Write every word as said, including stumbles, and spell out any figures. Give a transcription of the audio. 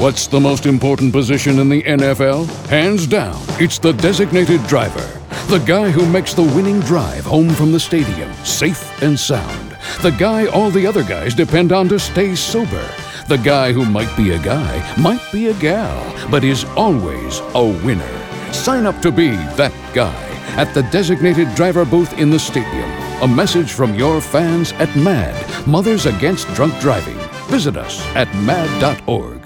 What's the most important position in the N F L? Hands down, it's the designated driver. The guy who makes the winning drive home from the stadium safe and sound. The guy all the other guys depend on to stay sober. The guy who might be a guy, might be a gal, but is always a winner. Sign up to be that guy at the designated driver booth in the stadium. A message from your fans at MAD, Mothers Against Drunk Driving. Visit us at mad dot org.